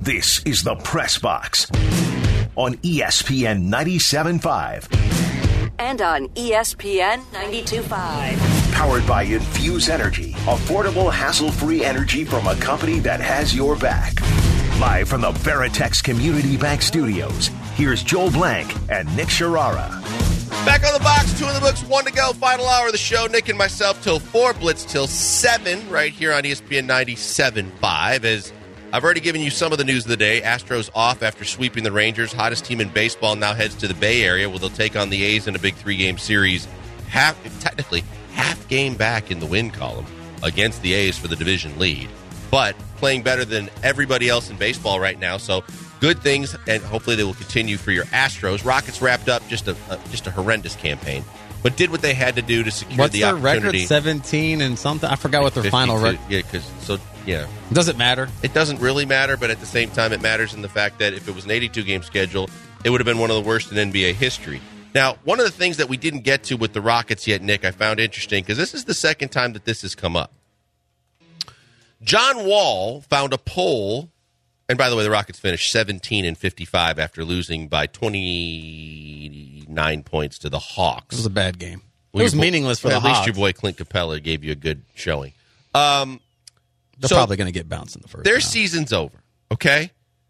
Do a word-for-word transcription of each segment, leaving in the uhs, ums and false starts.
This is the Press Box on E S P N ninety-seven point five. And on E S P N ninety-two point five. Powered by Infuse Energy. Affordable, hassle-free energy from a company that has your back. Live from the Veritex Community Bank Studios, here's Joel Blank and Nick Sharara. Back on the box, two in the books, one to go. Final hour of the show. Nick and myself till four, Blitz till seven, right here on E S P N ninety-seven point five. As I've already given you some of the news of the day. Astros off after sweeping the Rangers. Hottest team in baseball now heads to the Bay Area where they'll take on the A's in a big three-game series. Half, technically, half game back in the win column against the A's for the division lead. But playing better than everybody else in baseball right now. So good things, and hopefully they will continue for your Astros. Rockets wrapped up just a, a just a horrendous campaign, but did what they had to do to secure What's the their opportunity. record? seventeen and something? I forgot what their final record. Yeah, because so yeah, does it matter? It doesn't really matter, but at the same time, it matters in the fact that if it was an eighty-two game schedule, it would have been one of the worst in N B A history. Now, one of the things that we didn't get to with the Rockets yet, Nick, I found interesting because this is the second time that this has come up. John Wall found a poll. And by the way, the Rockets finished seventeen and fifty-five after losing by twenty-nine points to the Hawks. It was a bad game. Well, it was meaningless for well, the Hawks. Hawks. At least your boy Clint Capella gave you a good showing. Um, They're so probably going to get bounced in the first Their round. season's over, okay?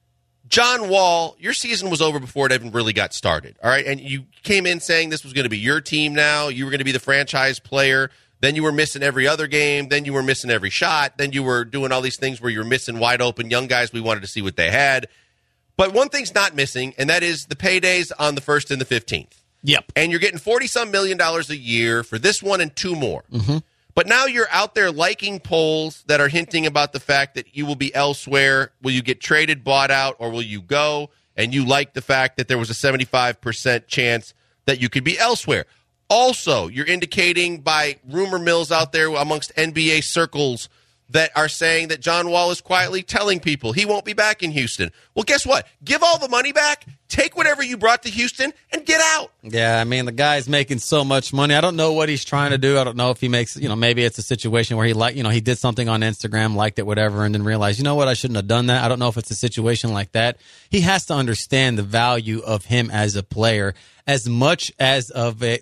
John Wall, your season was over before it even really got started, all right? And you came in saying this was going to be your team now. You were going to be the franchise player. Then you were missing every other game. Then you were missing every shot. Then you were doing all these things where you were missing wide open young guys. We wanted to see what they had. But one thing's not missing, and that is the paydays on the first and the fifteenth. Yep. And you're getting forty-some million dollars a year for this one and two more. Mm-hmm. But now you're out there liking polls that are hinting about the fact that you will be elsewhere. Will you get traded, bought out, or will you go? And you like the fact that there was a seventy-five percent chance that you could be elsewhere. Also, you're indicating by rumor mills out there amongst N B A circles that are saying that John Wall is quietly telling people he won't be back in Houston. Well, guess what? Give all the money back, take whatever you brought to Houston, and get out. Yeah, I mean, the guy's making so much money. I don't know what he's trying to do. I don't know if he makes, you know, maybe it's a situation where he, like, you know, he did something on Instagram, liked it, whatever, and then realized, you know what, I shouldn't have done that. I don't know if it's a situation like that. He has to understand the value of him as a player as much as of a,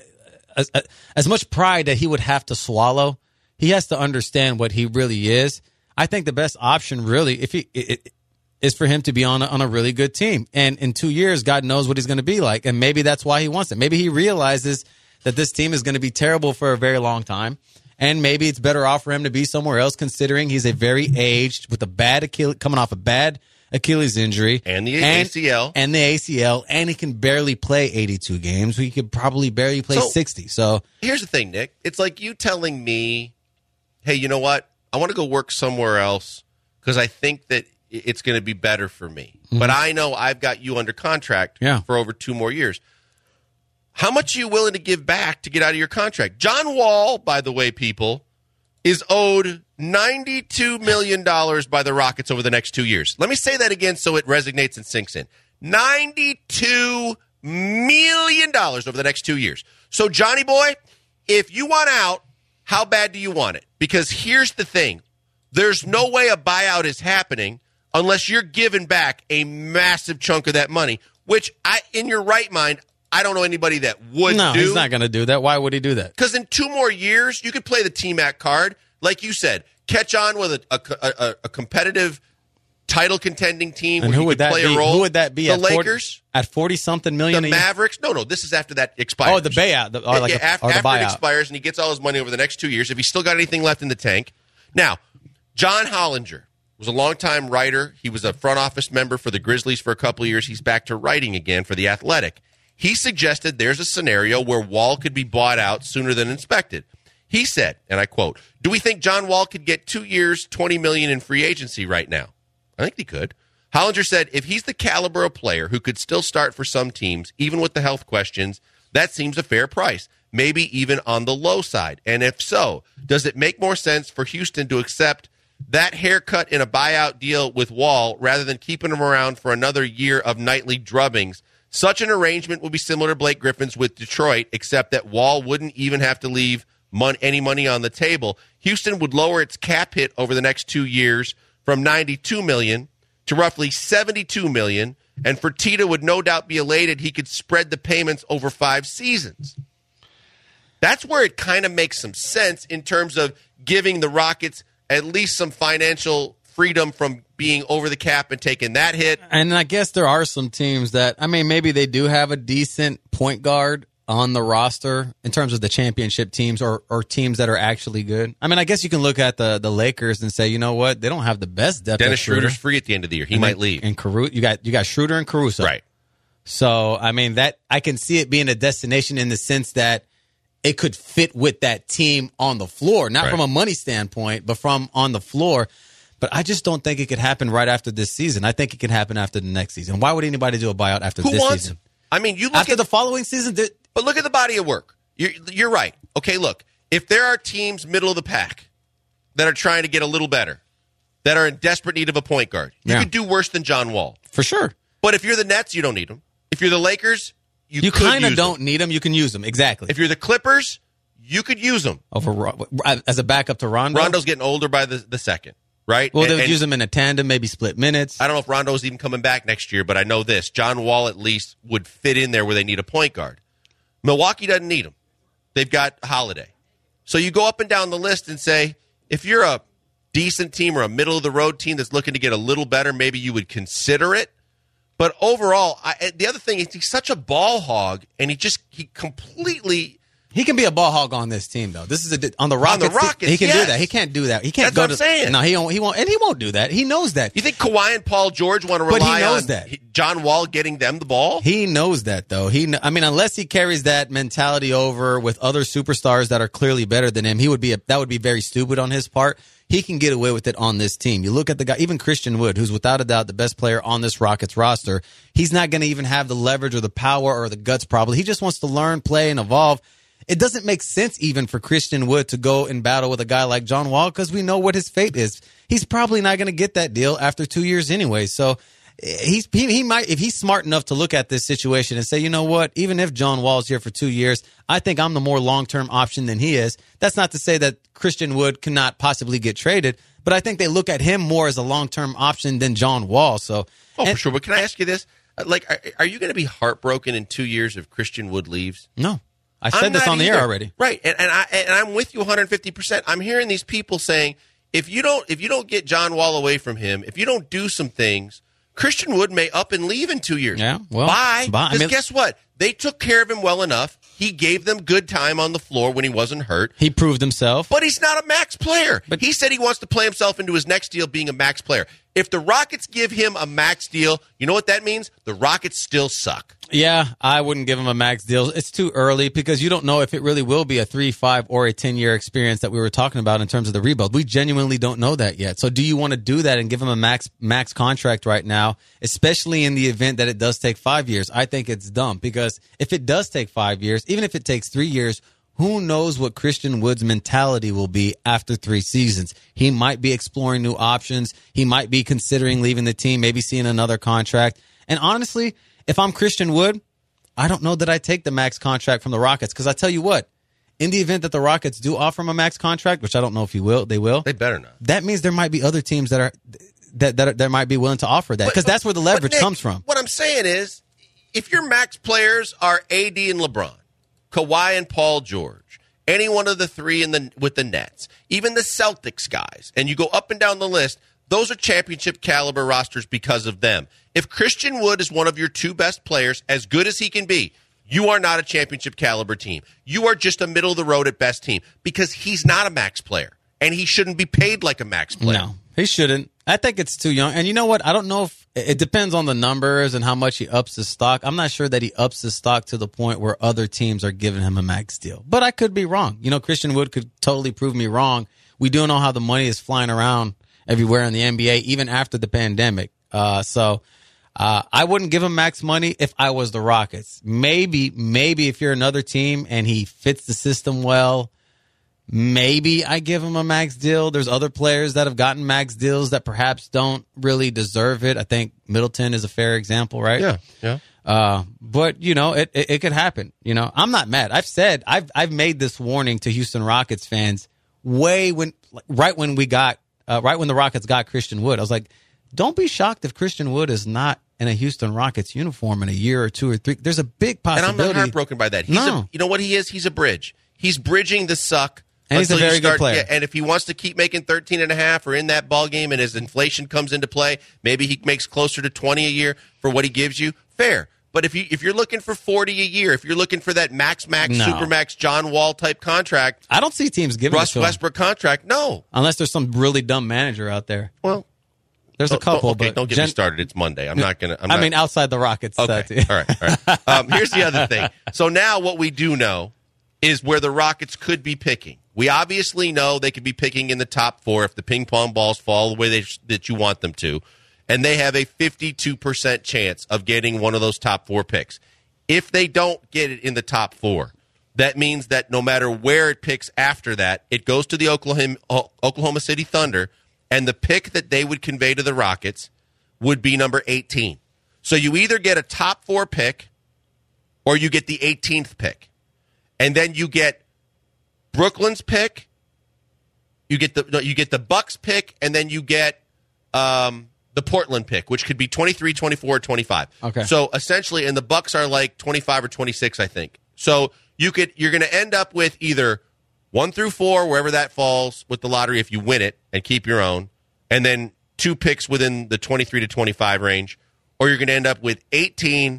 as, as much pride that he would have to swallow. He has to understand what he really is. I think the best option, really, if he it, it, is for him to be on a, on a really good team. And in two years, God knows what he's going to be like. And maybe that's why he wants it. Maybe he realizes that this team is going to be terrible for a very long time. And maybe it's better off for him to be somewhere else, considering he's a very aged, with a bad Achilles, coming off a bad Achilles injury. And the and, A C L. And the A C L. And he can barely play eighty-two games. He could probably barely play So, sixty. So here's the thing, Nick. It's like you telling me, hey, you know what? I want to go work somewhere else because I think that it's going to be better for me. Mm-hmm. But I know I've got you under contract yeah. for over two more years. How much are you willing to give back to get out of your contract? John Wall, by the way, people, is owed ninety-two million dollars by the Rockets over the next two years. Let me say that again so it resonates and sinks in. ninety-two million dollars over the next two years. So, Johnny boy, if you want out, how bad do you want it? Because here's the thing. There's no way a buyout is happening unless you're giving back a massive chunk of that money, which I, in your right mind, I don't know anybody that would no, do. he's not going to do that. Why would he do that? Because in two more years, you could play the T-Mac card. Like you said, catch on with a, a, a, a competitive title contending team and where who you would could that play be? a role. Who would that be? The at Lakers? forty, at forty-something million The a year? Mavericks? No, no, this is after that expires. Oh, the buyout. The, or like yeah, a, after, or the after buyout. it expires and he gets all his money over the next two years, if he's still got anything left in the tank. Now, John Hollinger was a longtime writer. He was a front office member for the Grizzlies for a couple of years. He's back to writing again for The Athletic. He suggested there's a scenario where Wall could be bought out sooner than expected. He said, and I quote, "Do we think John Wall could get two years, twenty million dollars in free agency right now?" I think he could. Hollinger said, if he's the caliber of player who could still start for some teams, even with the health questions, that seems a fair price, maybe even on the low side. And if so, does it make more sense for Houston to accept that haircut in a buyout deal with Wall rather than keeping him around for another year of nightly drubbings? Such an arrangement would be similar to Blake Griffin's with Detroit, except that Wall wouldn't even have to leave mon- any money on the table. Houston would lower its cap hit over the next two years from ninety-two million dollars to roughly seventy-two million dollars, and Fertitta would no doubt be elated he could spread the payments over five seasons. That's where it kind of makes some sense in terms of giving the Rockets at least some financial freedom from being over the cap and taking that hit. And I guess there are some teams that, I mean, maybe they do have a decent point guard on the roster in terms of the championship teams or, or teams that are actually good. I mean, I guess you can look at the, the Lakers and say, you know what, they don't have the best depth. Dennis at Schroeder. Schroeder's free at the end of the year. He and might then, leave. And Caruso, you got you got Schroeder and Caruso. Right. So, I mean, that I can see it being a destination in the sense that it could fit with that team on the floor, not right. from a money standpoint, but from on the floor. But I just don't think it could happen right after this season. I think it can happen after the next season. Why would anybody do a buyout after Who this wants season? him? I mean, you look after at the following season. Th- But look at the body of work. You're, you're right. Okay, look. If there are teams middle of the pack that are trying to get a little better, that are in desperate need of a point guard, you yeah. could do worse than John Wall. For sure. But if you're the Nets, you don't need him. If you're the Lakers, you, you could kind of use don't them. need them. You can use them. Exactly. If you're the Clippers, you could use them. Over as a backup to Rondo. Rondo's getting older by the, the second, right? Well, and, they would and use him in a tandem, maybe split minutes. I don't know if Rondo's even coming back next year, but I know this. John Wall at least would fit in there where they need a point guard. Milwaukee doesn't need him. They've got Holiday. So you go up and down the list and say, if you're a decent team or a middle-of-the-road team that's looking to get a little better, maybe you would consider it. But overall, I, the other thing is he's such a ball hog, and he just he completely He can be a ball hog on this team, though. This is a, on the Rockets. On the Rockets, he can yes. do that. He can't do that. He can't That's go what to. I'm saying. No, he won't. He won't, and he won't do that. He knows that. You think Kawhi and Paul George want to But he rely knows on that. John Wall getting them the ball? He knows that, though. He, kn- I mean, unless he carries that mentality over with other superstars that are clearly better than him, he would be a, that would be very stupid on his part. He can get away with it on this team. You look at the guy, even Christian Wood, who's without a doubt the best player on this Rockets roster. He's not going to even have the leverage or the power or the guts, probably. He just wants to learn, play, and evolve. It doesn't make sense even for Christian Wood to go and battle with a guy like John Wall because we know what his fate is. He's probably not going to get that deal after two years anyway. So he's he, he might, if he's smart enough to look at this situation and say, you know what, even if John Wall's here for two years, I think I'm the more long-term option than he is. That's not to say that Christian Wood cannot possibly get traded, but I think they look at him more as a long-term option than John Wall. So, oh, and, for sure. But can I ask you this? Like, are, are you going to be heartbroken in two years if Christian Wood leaves? No. I said I'm this not on the either. air already. Right. And, and, I, and I'm with you one hundred fifty percent. I'm hearing these people saying, if you don't if you don't get John Wall away from him, if you don't do some things, Christian Wood may up and leave in two years. Yeah, well, bye. bye. I Because mean, guess what? They took care of him well enough. He gave them good time on the floor when he wasn't hurt. He proved himself. But he's not a max player. But he said he wants to play himself into his next deal being a max player. If the Rockets give him a max deal, you know what that means? The Rockets still suck. Yeah, I wouldn't give him a max deal. It's too early because you don't know if it really will be a three, five, or a ten-year experience that we were talking about in terms of the rebuild. We genuinely don't know that yet. So do you want to do that and give him a max max contract right now, especially in the event that it does take five years? I think it's dumb because if it does take five years, even if it takes three years, who knows what Christian Wood's mentality will be after three seasons? He might be exploring new options. He might be considering leaving the team, maybe seeing another contract. And honestly, if I'm Christian Wood, I don't know that I take the max contract from the Rockets because I tell you what, in the event that the Rockets do offer him a max contract, which I don't know if he will, they will. They better not. That means there might be other teams that are that that, are, that might be willing to offer that because that's where the leverage Nick, comes from. What I'm saying is, if your max players are A D and LeBron, Kawhi and Paul George, any one of the three in the with the Nets, even the Celtics guys, and you go up and down the list, those are championship caliber rosters because of them. If Christian Wood is one of your two best players, as good as he can be, you are not a championship caliber team. You are just a middle of the road at best team because he's not a max player and he shouldn't be paid like a max player. No, he shouldn't. I think it's too young. And you know what? I don't know if it depends on the numbers and how much he ups his stock. I'm not sure that he ups his stock to the point where other teams are giving him a max deal. But I could be wrong. You know, Christian Wood could totally prove me wrong. We do know how the money is flying around everywhere in the N B A, even after the pandemic. Uh, so uh, I wouldn't give him max money if I was the Rockets. Maybe, maybe if you're another team and he fits the system well, maybe I give him a max deal. There's other players that have gotten max deals that perhaps don't really deserve it. I think Middleton is a fair example, right? Yeah, yeah. Uh, but you know, it, it it could happen. You know, I'm not mad. I've said I've I've made this warning to Houston Rockets fans way when right when we got uh, right when the Rockets got Christian Wood. I was like, don't be shocked if Christian Wood is not in a Houston Rockets uniform in a year or two or three. There's a big possibility. And I'm not heartbroken by that. He's no. a, you know what he is? He's a bridge. He's bridging the suck. And he's a very start, good player. Yeah, and if he wants to keep making thirteen and a half or in that ball game and his inflation comes into play, maybe he makes closer to twenty a year for what he gives you. Fair. But if you if you're looking for forty a year, if you're looking for that max max no. supermax John Wall type contract, I don't see teams giving Russ it to Westbrook him. contract. No, unless there's some really dumb manager out there. Well, there's a couple. Okay, but don't get Gen- me started. It's Monday. I'm not gonna. I'm I not, mean, outside the Rockets. Okay. Uh, all right. All right. Um, here's the other thing. So now what we do know is where the Rockets could be picking. We obviously know they could be picking in the top four if the ping pong balls fall the way they, that you want them to, and they have a fifty-two percent chance of getting one of those top four picks. If they don't get it in the top four, that means that no matter where it picks after that, it goes to the Oklahoma, Oklahoma City Thunder, and the pick that they would convey to the Rockets would be number eighteen. So you either get a top four pick or you get the eighteenth pick. And then you get Brooklyn's pick, you get the no, you get the Bucks pick, and then you get um, the Portland pick, which could be twenty-three, twenty-four, or twenty-five. Okay. So essentially, and the Bucks are like twenty-five or twenty-six, I think. So you could you're going to end up with either one through four, wherever that falls with the lottery, if you win it and keep your own, and then two picks within the twenty-three to twenty-five range, or you're going to end up with eighteen,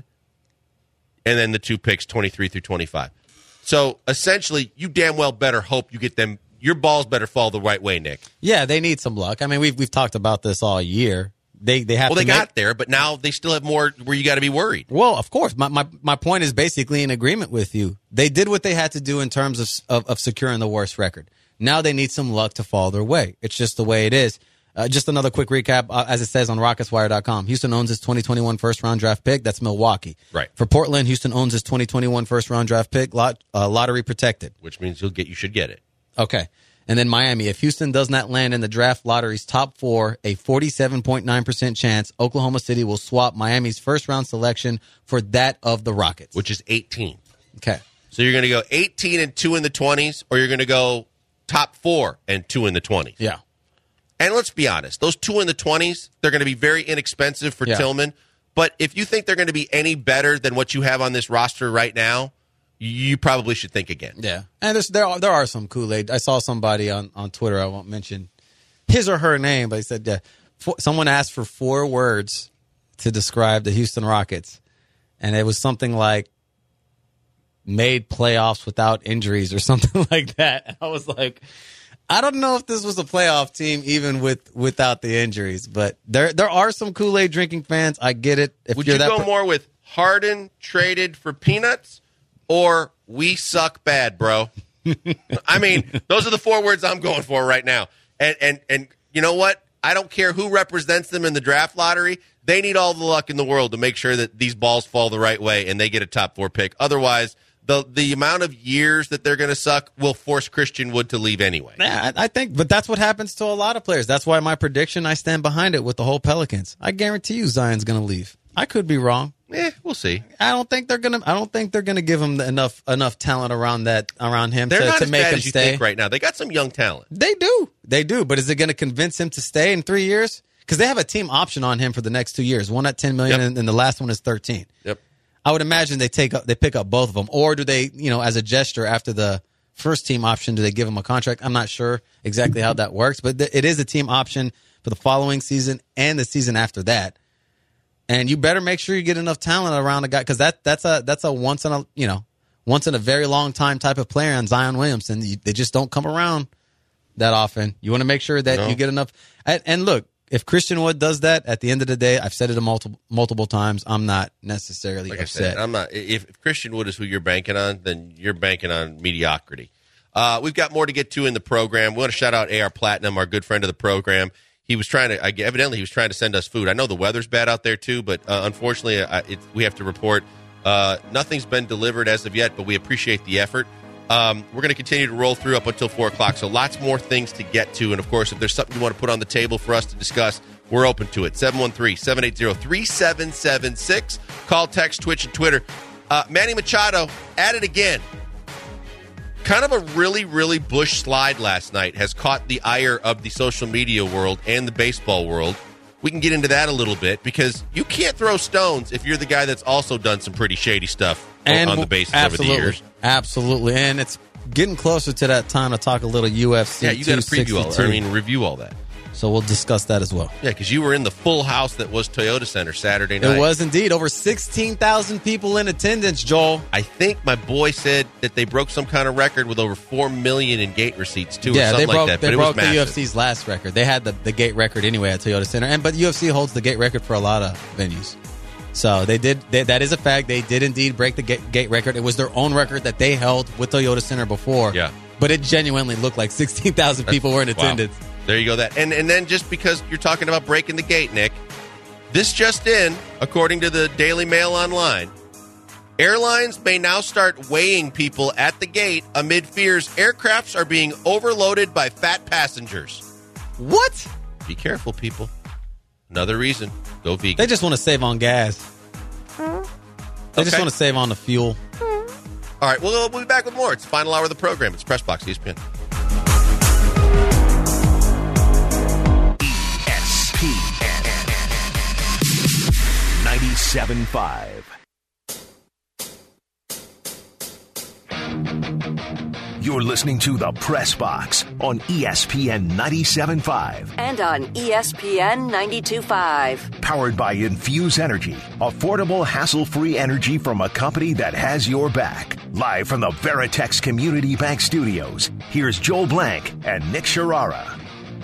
and then the two picks twenty-three through twenty-five. So essentially, you damn well better hope you get them. Your balls better fall the right way, Nick. Yeah, they need some luck. I mean, we've we've talked about this all year. They they have well, to they make, got there, but now they still have more where you got to be worried. Well, of course. My, my my point is basically in agreement with you. They did what they had to do in terms of of, of securing the worst record. Now they need some luck to fall their way. It's just the way it is. Uh, just another quick recap, uh, as it says on Rockets Wire dot com. Houston owns his twenty twenty-one first-round draft pick. That's Milwaukee. Right. For Portland, Houston owns his twenty twenty-one first-round draft pick, lot, uh, lottery protected. Which means you'll get you should get it. Okay. And then Miami. If Houston does not land in the draft lottery's top four, a forty-seven point nine percent chance Oklahoma City will swap Miami's first-round selection for that of the Rockets. Which is eighteen. Okay. So you're going to go eighteen and two in the twenties, or you're going to go top four and two in the twenties. Yeah. And let's be honest, those two in the twenties, they're going to be very inexpensive for Yeah. Tillman. But if you think they're going to be any better than what you have on this roster right now, you probably should think again. Yeah. And there's, there are, there are some Kool-Aid. I saw somebody on, on Twitter, I won't mention his or her name, but he said, yeah, for, someone asked for four words to describe the Houston Rockets. And it was something like, made playoffs without injuries or something like that. And I was like, I don't know if this was a playoff team even with without the injuries, but there there are some Kool-Aid drinking fans. I get it. If Would you're you that go per- more with Harden traded for peanuts or we suck bad, bro? I mean, those are the four words I'm going for right now. And and and you know what? I don't care who represents them in the draft lottery. They need all the luck in the world to make sure that these balls fall the right way and they get a top four pick. Otherwise, the the amount of years that they're going to suck will force Christian Wood to leave anyway. Yeah, I I think, but that's what happens to a lot of players. That's why my prediction, I stand behind it with the whole Pelicans. I guarantee you Zion's going to leave. I could be wrong. Eh, we'll see. I don't think they're gonna. I don't think they're gonna give him enough enough talent around that around him They're to, not to as make bad him as you stay. think right now. They got some young talent. They do, they do. But is it going to convince him to stay in three years? Because they have a team option on him for the next two years. One at ten million, Yep. and, and the last one is thirteen. Yep. I would imagine they take up, they pick up both of them, or do they, you know, as a gesture after the first team option, do they give him a contract? I'm not sure exactly how that works, but th- it is a team option for the following season and the season after that. And you better make sure you get enough talent around the guy, because that that's a that's a once in a you know once in a very long time type of player on Zion Williamson. You, they just don't come around that often. You want to make sure that No. you get enough. And, and look, if Christian Wood does that, at the end of the day, I've said it multiple multiple times. I'm not necessarily Like upset. I said, I'm not. If, if Christian Wood is who you're banking on, then you're banking on mediocrity. Uh, we've got more to get to in the program. We want to shout out A R Platinum, our good friend of the program. He was trying to, I, evidently, he was trying to send us food. I know the weather's bad out there too, but uh, unfortunately, uh, it, we have to report uh, nothing's been delivered as of yet. But we appreciate the effort. Um, we're going to continue to roll through up until four o'clock. So lots more things to get to. And of course, if there's something you want to put on the table for us to discuss, we're open to it. seven one three, seven eight zero, three seven seven six. Call, text, Twitch, and Twitter. Uh, Manny Machado at it again. Kind of a really, really Bush slide last night has caught the ire of the social media world and the baseball world we can get into that a little bit because you can't throw stones if you're the guy that's also done some pretty shady stuff and on the bases absolutely, over the years. Absolutely. And it's getting closer to that time to talk a little U F C. Yeah, you got to preview all that. I mean, review all that. So we'll discuss that as well. Yeah, because you were in the full house that was Toyota Center Saturday night. It was indeed. Over sixteen thousand people in attendance, Joel. I think my boy said that they broke some kind of record with over four million in gate receipts, too, yeah, or something they broke, like that. They but broke it was massive. the U F C's last record. They had the, the gate record anyway at Toyota Center. and But U F C holds the gate record for a lot of venues. So they did. They, that is a fact. They did indeed break the gate, gate record. It was their own record that they held with Toyota Center before. Yeah. But it genuinely looked like sixteen thousand people were in attendance. Wow. There you go. That and and then just because you're talking about breaking the gate, Nick, this just in, according to the Daily Mail Online, airlines may now start weighing people at the gate amid fears aircrafts are being overloaded by fat passengers. What? Be careful, people. Another reason. Go vegan. They just want to save on gas. They Okay. just want to save on the fuel. All right, well, we'll be back with more. It's the final hour of the program. It's Press Box E S P N. E S P N ninety-seven point five. You're listening to The Press Box on E S P N ninety-seven point five. And on E S P N ninety-two point five. Powered by Infuse Energy, affordable, hassle-free energy from a company that has your back. Live from the Veritex Community Bank Studios, here's Joel Blank and Nick Sharara.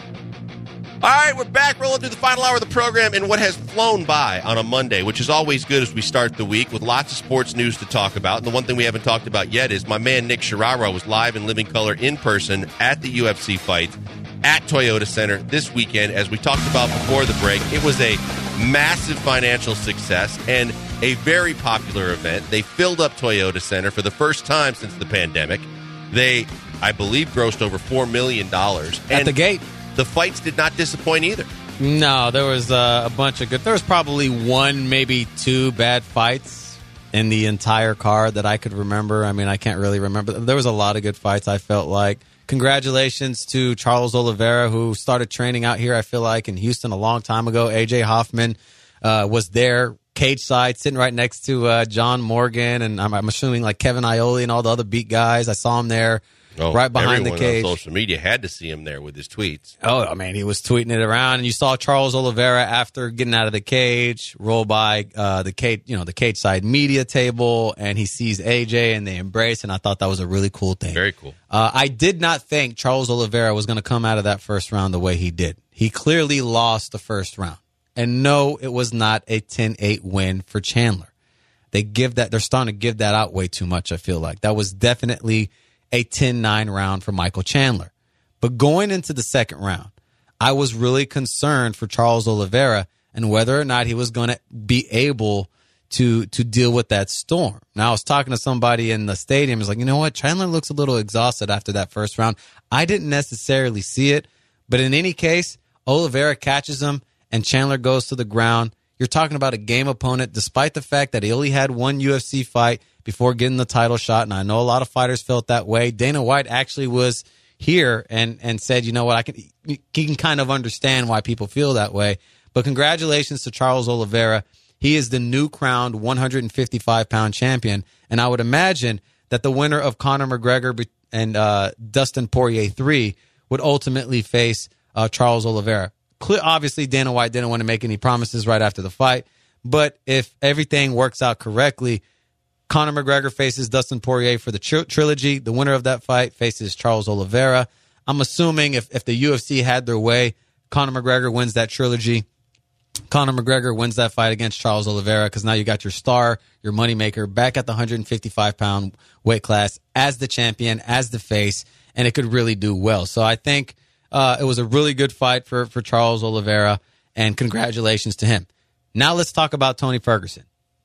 All right, we're back rolling through the final hour of the program in what has flown by on a Monday, which is always good as we start the week with lots of sports news to talk about. And the one thing we haven't talked about yet is my man Nick Sharara was live in living color in person at the U F C fight at Toyota Center this weekend. As we talked about before the break, it was a massive financial success and a very popular event. They filled up Toyota Center for the first time since the pandemic. They, I believe, grossed over four million dollars. At the gate. The fights did not disappoint either. No, there was uh, a bunch of good. There was probably one, maybe two bad fights in the entire card that I could remember. I mean, I can't really remember. There was a lot of good fights, I felt like. Congratulations to Charles Oliveira, who started training out here, I feel like, in Houston a long time ago. A J Hoffman uh, was there, cage side, sitting right next to uh, John Morgan, and I'm, I'm assuming like Kevin Iole and all the other beat guys. I saw him there. Oh, right behind the everyone cage. On social media had to see him there with his tweets. Oh, I mean, he was tweeting it around, and you saw Charles Oliveira after getting out of the cage roll by uh, the cage, you know, the cage side media table, and he sees A J, and they embrace, and I thought that was a really cool thing. Very cool. Uh, I did not think Charles Oliveira was going to come out of that first round the way he did. He clearly lost the first round, and no, it was not a ten eight win for Chandler. They give that; they're starting to give that out way too much. I feel like that was definitely a ten nine round for Michael Chandler. But going into the second round, I was really concerned for Charles Oliveira and whether or not he was going to be able to to deal with that storm. Now, I was talking to somebody in the stadium. It's like, you know what? Chandler looks a little exhausted after that first round. I didn't necessarily see it. But in any case, Oliveira catches him and Chandler goes to the ground. You're talking about a game opponent, despite the fact that he only had one U F C fight before getting the title shot, and I know a lot of fighters felt that way. Dana White actually was here and, and said, you know what, I can he can kind of understand why people feel that way. But congratulations to Charles Oliveira. He is the new crowned one fifty-five pound champion, and I would imagine that the winner of Conor McGregor and uh, Dustin Poirier three would ultimately face uh, Charles Oliveira. Clear, obviously, Dana White didn't want to make any promises right after the fight, but if everything works out correctly, Conor McGregor faces Dustin Poirier for the tr- trilogy. The winner of that fight faces Charles Oliveira. I'm assuming if, if the U F C had their way, Conor McGregor wins that trilogy. Conor McGregor wins that fight against Charles Oliveira because now you got your star, your moneymaker, back at the one fifty-five pound weight class as the champion, as the face, and it could really do well. So I think uh, it was a really good fight for, for Charles Oliveira, and congratulations to him. Now let's talk about Tony Ferguson.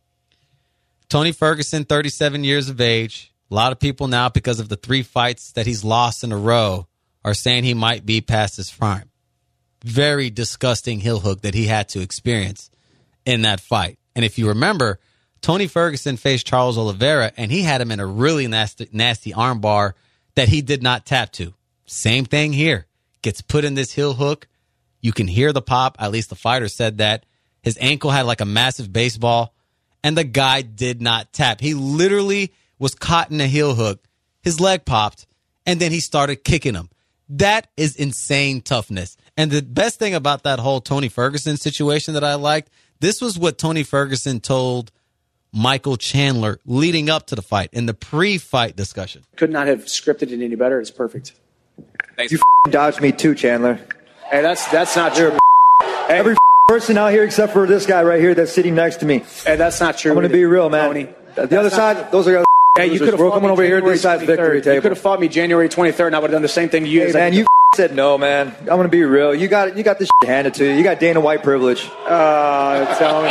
Tony Ferguson, thirty-seven years of age. A lot of people now, because of the three fights that he's lost in a row, are saying he might be past his prime. Very disgusting heel hook that he had to experience in that fight. And if you remember, Tony Ferguson faced Charles Oliveira, and he had him in a really nasty, nasty arm bar that he did not tap to. Same thing here. Gets put in this heel hook. You can hear the pop. At least the fighter said that. His ankle had like a massive baseball, and the guy did not tap. He literally was caught in a heel hook. His leg popped, and then he started kicking him. That is insane toughness. And the best thing about that whole Tony Ferguson situation that I liked, this was what Tony Ferguson told Michael Chandler leading up to the fight in the pre-fight discussion. Could not have scripted it any better. It's perfect. Thanks. You f***ing dodged me too, Chandler. Hey, that's that's not true. Hey, Every f- person out here except for this guy right here that's sitting next to me. Hey, that's not true. I'm going to be real, man. Tony. The That's other not side, true. those are guys. Hey, you could have We're fought coming me over here to January this side's victory twenty-third. table. You could have fought me January twenty-third, and I would have done the same thing to you. Hey, as man, I you f- said no, man. I'm going to be real. You got you got this shit handed to you. You got Dana White privilege. Uh, Tony.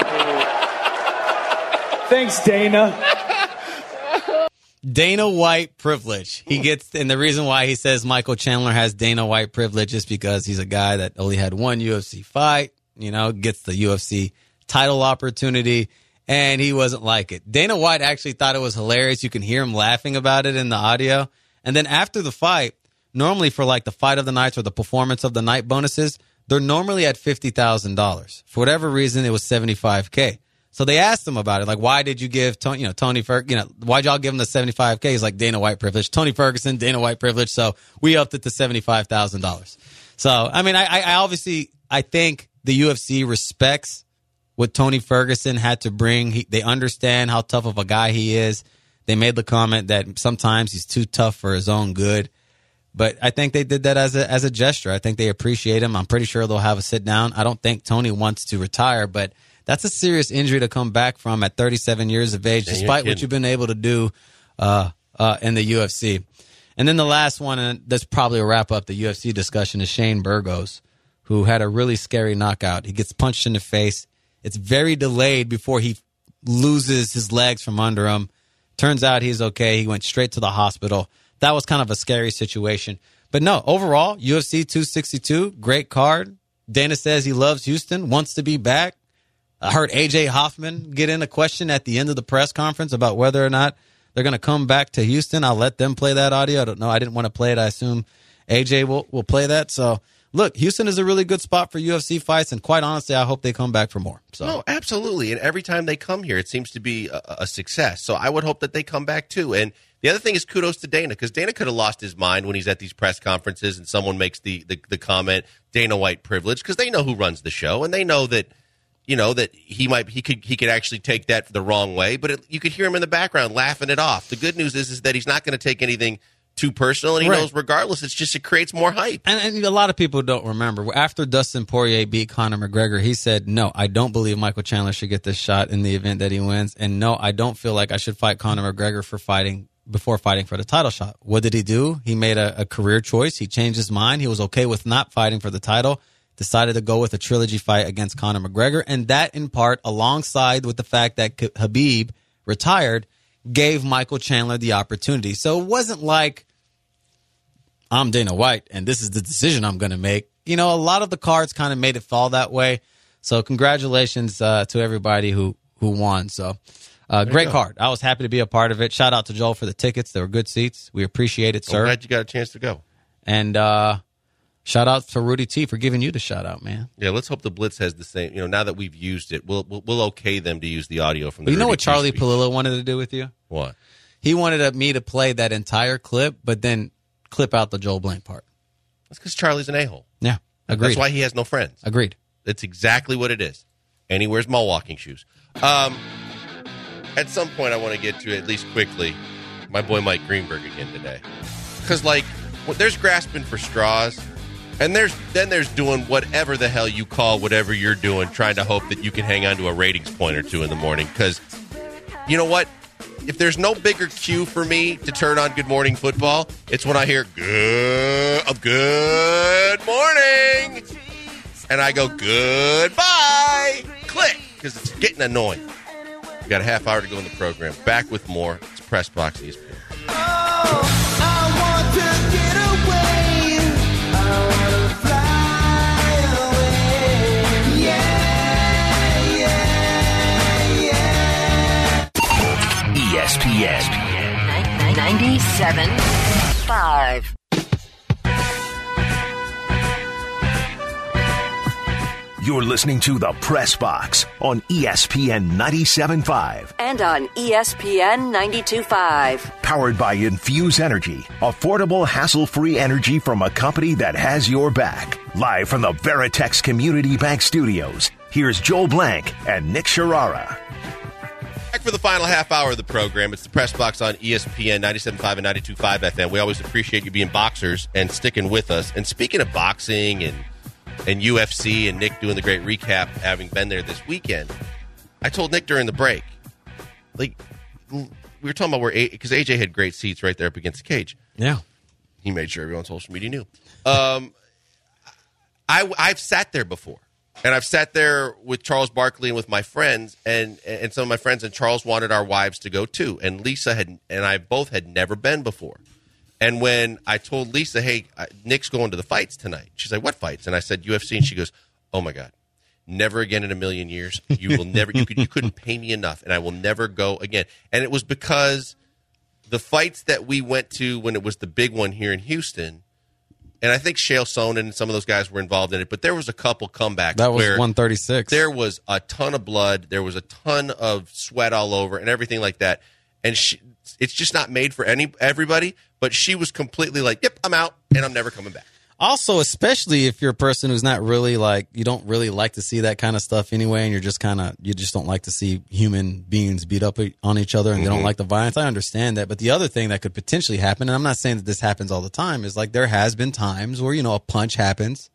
Thanks, Dana. Dana White privilege. He gets, and the reason why he says Michael Chandler has Dana White privilege is because he's a guy that only had one U F C fight, you know, gets the U F C title opportunity, and he wasn't like it. Dana White actually thought it was hilarious. You can hear him laughing about it in the audio. And then after the fight, normally for like the fight of the nights or the performance of the night bonuses, they're normally at fifty thousand dollars. For whatever reason, it was seventy-five K. So they asked him about it, like, why did you give Tony, you know, Tony Ferguson, you know, why'd y'all give him the seventy-five K? He's like, Dana White privilege. Tony Ferguson, Dana White privilege. So we upped it to seventy-five thousand dollars. So, I mean, I, I obviously, I think the U F C respects what Tony Ferguson had to bring. He, they understand how tough of a guy he is. They made the comment that sometimes he's too tough for his own good. But I think they did that as a as a gesture. I think they appreciate him. I'm pretty sure they'll have a sit down. I don't think Tony wants to retire, but that's a serious injury to come back from at thirty-seven years of age, despite what you've been able to do uh, uh, in the U F C. And then the last one, and that's probably a wrap up the U F C discussion, is Shane Burgos, who had a really scary knockout. He gets punched in the face. It's very delayed before he loses his legs from under him. Turns out he's okay. He went straight to the hospital. That was kind of a scary situation. But no, overall, U F C two sixty-two, great card. Dana says he loves Houston, wants to be back. I heard A J Hoffman get in a question at the end of the press conference about whether or not they're going to come back to Houston. I'll let them play that audio. I don't know. I didn't want to play it. I assume A J will, will play that. So, look, Houston is a really good spot for U F C fights, and quite honestly, I hope they come back for more. So. No, absolutely. And every time they come here, it seems to be a, a success. So I would hope that they come back, too. And the other thing is kudos to Dana, because Dana could have lost his mind when he's at these press conferences and someone makes the, the, the comment, Dana White privilege, because they know who runs the show, and they know that, you know, that he might he could he could actually take that the wrong way, but it, you could hear him in the background laughing it off. The good news is is that he's not going to take anything too personal, and he right. knows regardless, it's just it creates more hype. And, and a lot of people don't remember. After Dustin Poirier beat Conor McGregor, he said, no, I don't believe Michael Chandler should get this shot in the event that he wins, and no, I don't feel like I should fight Conor McGregor for fighting before fighting for the title shot. What did he do? He made a, a career choice. He changed his mind. He was okay with not fighting for the title. Decided to go with a trilogy fight against Conor McGregor, and that in part, alongside with the fact that Khabib retired, gave Michael Chandler the opportunity. So it wasn't like, I'm Dana White, and this is the decision I'm going to make. You know, a lot of the cards kind of made it fall that way. So congratulations uh, to everybody who, who won. So uh, great card. I was happy to be a part of it. Shout out to Joel for the tickets. They were good seats. We appreciate it, sir. I'm glad you got a chance to go. And, uh, shout out to Rudy T for giving you the shout out, man. Yeah, let's hope the Blitz has the same. You know, now that we've used it, we'll we'll, we'll okay them to use the audio from. The But you know Rudy what Charlie T speech. Palillo wanted to do with you? What? He wanted me to play that entire clip, but then clip out the Joel Blank part. That's because Charlie's an a-hole. Yeah, agreed. That's why he has no friends. Agreed. That's exactly what it is. And he wears mall walking shoes. Um, at some point, I want to get to, at least quickly, my boy Mike Greenberg again today. Because, like, there's grasping for straws. And there's then there's doing whatever the hell you call whatever you're doing, trying to hope that you can hang on to a ratings point or two in the morning. Because, you know what? If there's no bigger cue for me to turn on Good Morning Football, it's when I hear good, oh, good morning. And I go, goodbye. Click. Because it's getting annoying. We got a half hour to go in the program. Back with more. It's Press Box E S P N. Oh, I want to get away. E S P N ninety-seven point five. You're listening to The Press Box on E S P N ninety-seven point five. And on E S P N ninety-two point five. Powered by Infuse Energy, affordable, hassle-free energy from a company that has your back. Live from the Veritex Community Bank Studios, here's Joel Blank and Nick Sharara. Back for the final half hour of the program. It's The Press Box on E S P N ninety-seven point five and ninety-two point five F M. We always appreciate you being boxers and sticking with us. And speaking of boxing and and U F C and Nick doing the great recap, having been there this weekend, I told Nick during the break, like, we were talking about where, because A J had great seats right there up against the cage. Yeah. He made sure everyone on social media knew. Um, I, I've sat there before, and I've sat there with Charles Barkley and with my friends, and, and some of my friends, and Charles wanted our wives to go too, and Lisa had, and I both had never been before. And when I told Lisa, hey, Nick's going to the fights tonight, she's like, what fights? And I said, U F C. And she goes, oh, my God, never again in a million years. You will never, you, could, you couldn't pay me enough, and I will never go again. And it was because the fights that we went to when it was the big one here in Houston, and I think Chael Sonnen and some of those guys were involved in it, but there was a couple comebacks. That was where one thirty-six. There was a ton of blood. There was a ton of sweat all over and everything like that. And she, it's just not made for any everybody. But she was completely like, yep, I'm out, and I'm never coming back. Also, especially if you're a person who's not really like, you don't really like to see that kind of stuff anyway, and you're just kind of, you just don't like to see human beings beat up on each other, and mm-hmm. they don't like the violence. I understand that. But the other thing that could potentially happen, and I'm not saying that this happens all the time, is like there has been times where, you know, a punch happens,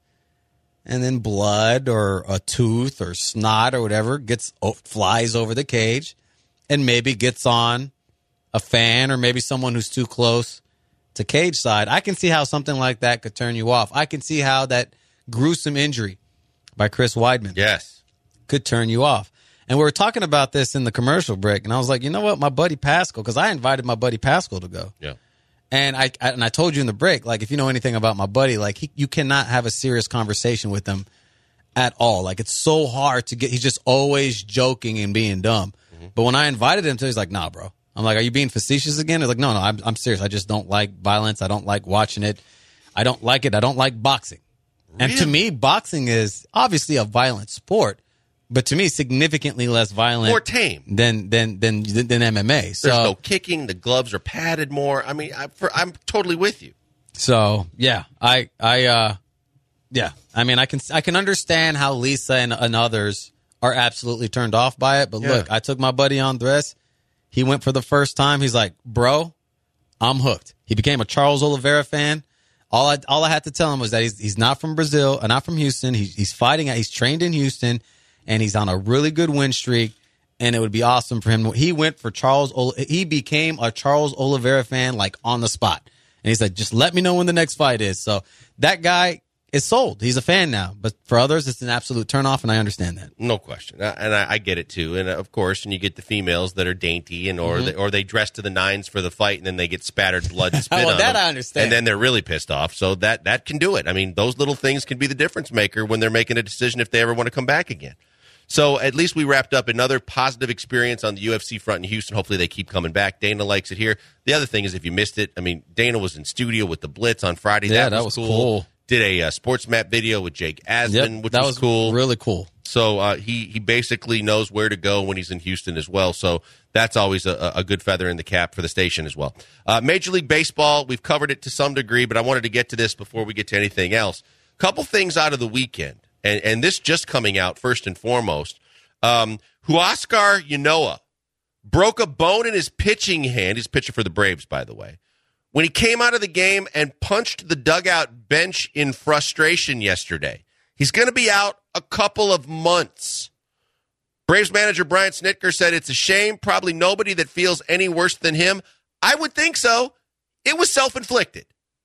and then blood or a tooth or snot or whatever gets flies over the cage, and maybe gets on a fan or maybe someone who's too close to cage side. I can see how something like that could turn you off. I can see how that gruesome injury by Chris Weidman yes. could turn you off. And we were talking about this in the commercial break, and I was like, you know what, my buddy Pascal, because I invited my buddy Pascal to go. Yeah. And I, I and I told you in the break, like, if you know anything about my buddy, like, he, you cannot have a serious conversation with him at all. Like, it's so hard to get. He's just always joking and being dumb. Mm-hmm. But when I invited him to, he's like, nah, bro. I'm like, are you being facetious again? He's like, no, no, I'm, I'm serious. I just don't like violence. I don't like watching it. I don't like it. I don't like boxing. Really? And to me, boxing is obviously a violent sport, but to me, significantly less violent, more tame than than than than M M A. So, there's no kicking. The gloves are padded more. I mean, I, for, I'm totally with you. So yeah, I I uh, yeah. I mean, I can I can understand how Lisa and, and others are absolutely turned off by it. But yeah. Look, I took my buddy Andres. He went for the first time. He's like, bro, I'm hooked. He became a Charles Oliveira fan. All I all I had to tell him was that he's he's not from Brazil, uh, not from Houston. He, he's fighting. He's trained in Houston, and he's on a really good win streak. And it would be awesome for him. He went for Charles. He became a Charles Oliveira fan like on the spot. And he's like, just let me know when the next fight is. So that guy is sold. He's a fan now. But for others, it's an absolute turnoff, and I understand that. No question. And I, I get it, too. And, of course, and you get the females that are dainty, and or, mm-hmm. they, or they dress to the nines for the fight, and then they get spattered blood and spit well, on that them. I understand. And then they're really pissed off. So that, that can do it. I mean, those little things can be the difference maker when they're making a decision if they ever want to come back again. So at least we wrapped up another positive experience on the U F C front in Houston. Hopefully they keep coming back. Dana likes it here. The other thing is, if you missed it, I mean, Dana was in studio with the Blitz on Friday. Yeah, that, that was, was cool. cool. Did a uh, sports map video with Jake Asman, yep, which that was, was cool. Really cool. So uh, he he basically knows where to go when he's in Houston as well. So that's always a, a good feather in the cap for the station as well. Uh, Major League Baseball, we've covered it to some degree, but I wanted to get to this before we get to anything else. Couple things out of the weekend, and, and this just coming out first and foremost. Um, Huascar Ynoa broke a bone in his pitching hand. He's a pitcher for the Braves, by the way, when he came out of the game and punched the dugout bench in frustration yesterday. He's going to be out a couple of months. Braves manager Brian Snitker said it's a shame. Probably nobody that feels any worse than him. I would think so. It was self-inflicted.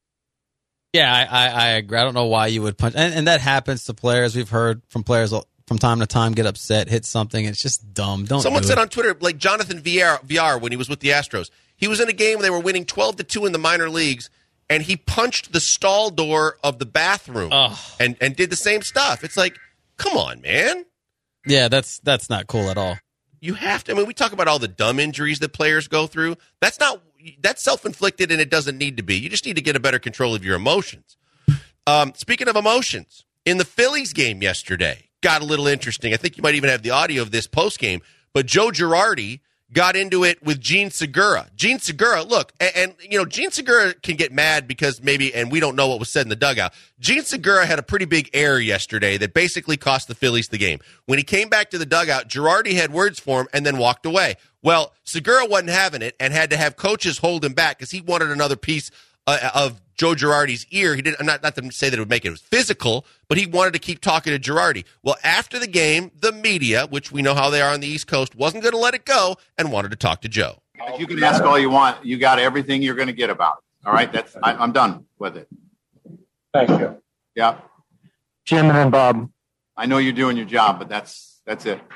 Yeah, I, I, I agree. I don't know why you would punch. And, and that happens to players. We've heard from players from time to time get upset, hit something. It's just dumb. Don't Someone do said it. on Twitter, like Jonathan V R when he was with the Astros, he was in a game where they were winning twelve to two in the minor leagues, and he punched the stall door of the bathroom and, and did the same stuff. It's like, come on, man. Yeah, that's that's not cool at all. You have to. I mean, we talk about all the dumb injuries that players go through. That's not that's self-inflicted, and it doesn't need to be. You just need to get a better control of your emotions. Um, speaking of emotions, in the Phillies game yesterday, got a little interesting. I think you might even have the audio of this postgame. But Joe Girardi got into it with Gene Segura. Gene Segura, look, and, and, you know, Gene Segura can get mad because maybe, and we don't know what was said in the dugout. Gene Segura had a pretty big error yesterday that basically cost the Phillies the game. When he came back to the dugout, Girardi had words for him and then walked away. Well, Segura wasn't having it and had to have coaches hold him back because he wanted another piece uh, of Joe Girardi's ear. He didn't, not, not to say that it would make it physical, but he wanted to keep talking to Girardi. Well, after the game, the media, which we know how they are on the East Coast, wasn't going to let it go and wanted to talk to Joe. You can ask all you want. You got everything you're going to get about it. All right, that's I, I'm done with it. Thank you. Yeah, Jim and then Bob. I know you're doing your job, but that's that's it.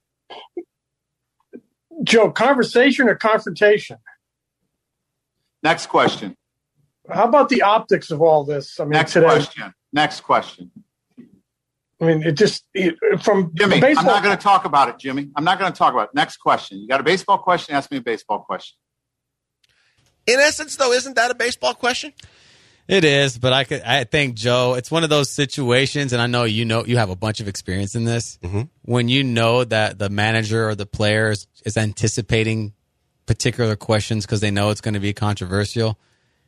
Joe, conversation or confrontation? Next question. How about the optics of all this? I mean, Next today, question. Next question. I mean, it just it, from Jimmy, baseball. I'm not going to talk about it, Jimmy. I'm not going to talk about it. Next question. You got a baseball question? Ask me a baseball question. In essence, though, isn't that a baseball question? It is, but I could, I think, Joe, it's one of those situations, and I know you know you have a bunch of experience in this. Mm-hmm. When you know that the manager or the player is, is anticipating particular questions because they know it's going to be controversial,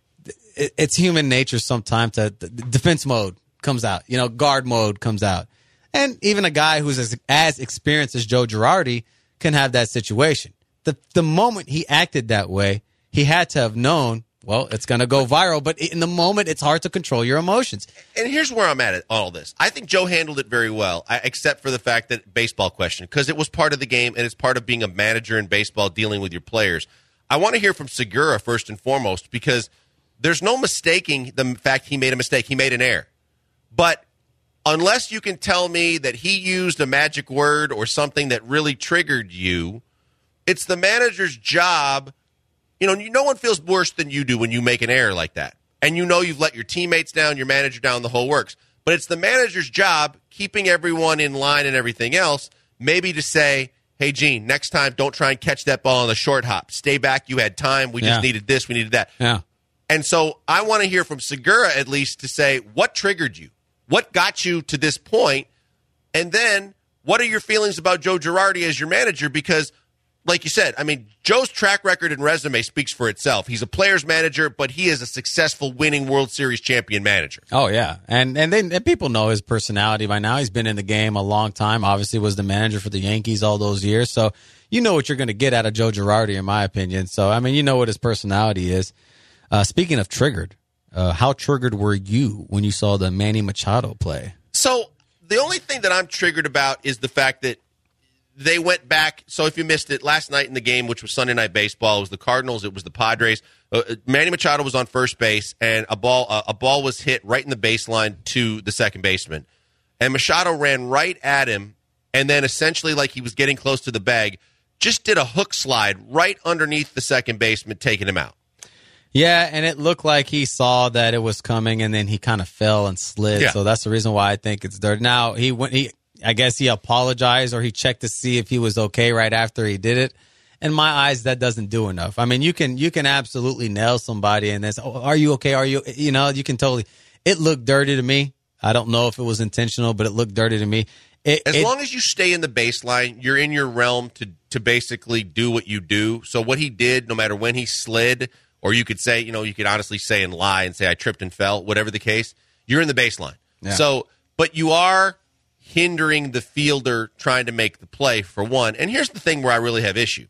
it, it's human nature sometimes that the defense mode comes out, you know, guard mode comes out. And even a guy who's as, as experienced as Joe Girardi can have that situation. The The moment he acted that way, he had to have known, well, it's going to go viral, but in the moment, it's hard to control your emotions. And here's where I'm at at all this. I think Joe handled it very well, I, except for the fact that baseball question, because it was part of the game and it's part of being a manager in baseball dealing with your players. I want to hear from Segura first and foremost, because there's no mistaking the fact he made a mistake. He made an error. But unless you can tell me that he used a magic word or something that really triggered you, it's the manager's job. You know, no one feels worse than you do when you make an error like that. And you know you've let your teammates down, your manager down, the whole works. But it's the manager's job, keeping everyone in line and everything else, maybe to say, hey, Gene, next time don't try and catch that ball on the short hop. Stay back. You had time. We just Yeah. needed this. We needed that. Yeah. And so I want to hear from Segura at least to say, what triggered you? What got you to this point? And then what are your feelings about Joe Girardi as your manager? Because, like you said, I mean, Joe's track record and resume speaks for itself. He's a player's manager, but he is a successful winning World Series champion manager. Oh, yeah. And and, they, and people know his personality by now. He's been in the game a long time. Obviously was the manager for the Yankees all those years. So you know what you're going to get out of Joe Girardi, in my opinion. So, I mean, you know what his personality is. Uh, speaking of triggered, uh, how triggered were you when you saw the Manny Machado play? So the only thing that I'm triggered about is the fact that they went back. So if you missed it, last night in the game, which was Sunday Night Baseball, it was the Cardinals, it was the Padres. Uh, Manny Machado was on first base, and a ball uh, a ball was hit right in the baseline to the second baseman. And Machado ran right at him, and then essentially like he was getting close to the bag, just did a hook slide right underneath the second baseman, taking him out. Yeah, and it looked like he saw that it was coming, and then he kind of fell and slid. Yeah. So that's the reason why I think it's dirt. Now he went. He, I guess he apologized or he checked to see if he was okay right after he did it. In my eyes, that doesn't do enough. I mean, you can you can absolutely nail somebody and then say, oh, are you okay? Are you? You know, you can totally. It looked dirty to me. I don't know if it was intentional, but it looked dirty to me. It, As it, long as you stay in the baseline, you're in your realm to to basically do what you do. So what he did, no matter when he slid. Or you could say, you know, you could honestly say and lie and say I tripped and fell, whatever the case. You're in the baseline. Yeah. So, but you are hindering the fielder trying to make the play, for one. And here's the thing where I really have issue.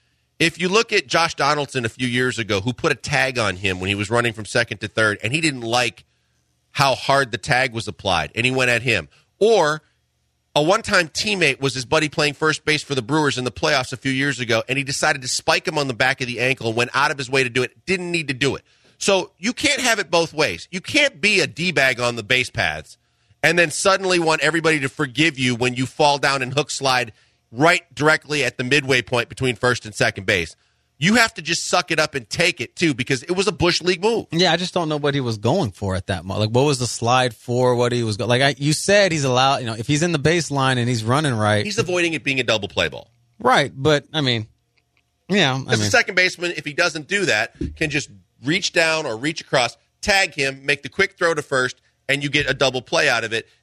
If you look at Josh Donaldson a few years ago, who put a tag on him when he was running from second to third, and he didn't like how hard the tag was applied, and he went at him. Or a one-time teammate was his buddy playing first base for the Brewers in the playoffs a few years ago, and he decided to spike him on the back of the ankle and went out of his way to do it. Didn't need to do it. So you can't have it both ways. You can't be a D-bag on the base paths and then suddenly want everybody to forgive you when you fall down and hook slide right directly at the midway point between first and second base. You have to just suck it up and take it, too, because it was a Bush League move. Yeah, I just don't know what he was going for at that moment. Like, what was the slide for? What he was go- like? I, you said he's allowed. You know, if he's in the baseline and he's running right, He's avoiding it being a double play ball. right. But I mean, yeah, I Because mean, the second baseman, if he doesn't do that, can just reach down or reach across, tag him, make the quick throw to first, and you get a double play out of it.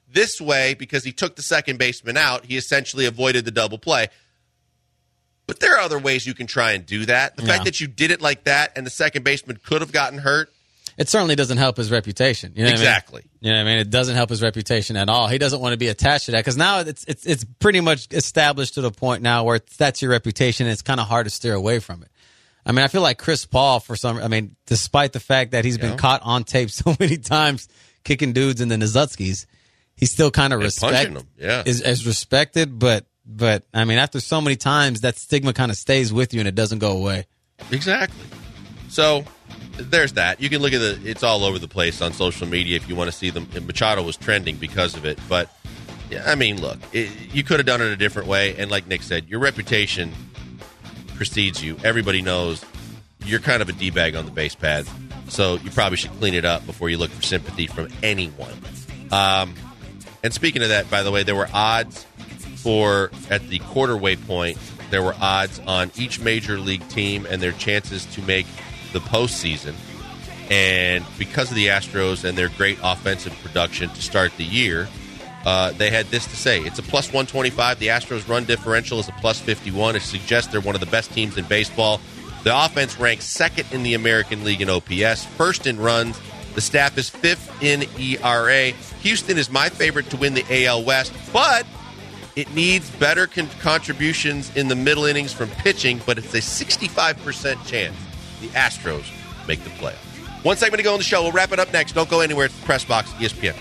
This way, because he took the second baseman out, he essentially avoided the double play. But there are other ways you can try and do that. The Yeah. fact that you did it like that and the second baseman could have gotten hurt. It certainly doesn't help his reputation. You know what Exactly. I mean? You know what I mean? It doesn't help his reputation at all. He doesn't want to be attached to that because now it's it's it's pretty much established to the point now where that's your reputation and it's kind of hard to steer away from it. I mean, I feel like Chris Paul, for some, I mean, despite the fact that he's been Yeah. caught on tape so many times kicking dudes in the Nazutskis, he's still kind of And respect punching them, yeah. is as respected. But but I mean, after so many times, that stigma kind of stays with you and it doesn't go away. Exactly. So there's that. You can look at the. It's all over the place on social media if you want to see them. And Machado was trending because of it, but yeah, I mean, look, it, you could have done it a different way. And like Nick said, your reputation precedes you. Everybody knows you're kind of a D-bag on the base pads, so you probably should clean it up before you look for sympathy from anyone. Um, and speaking of that, by the way, there were odds for at the quarterway point. There were odds on each major league team and their chances to make the postseason. And because of the Astros and their great offensive production to start the year, uh, they had this to say. It's a plus one twenty-five. The Astros' run differential is a plus fifty-one. It suggests they're one of the best teams in baseball. The offense ranks second in the American League in O P S, first in runs. The staff is fifth in E R A. Houston is my favorite to win the A L West, but it needs better con- contributions in the middle innings from pitching, but it's a sixty-five percent chance the Astros make the playoffs. One segment to go on the show. We'll wrap it up next. Don't go anywhere. It's the Press Box, E S P N.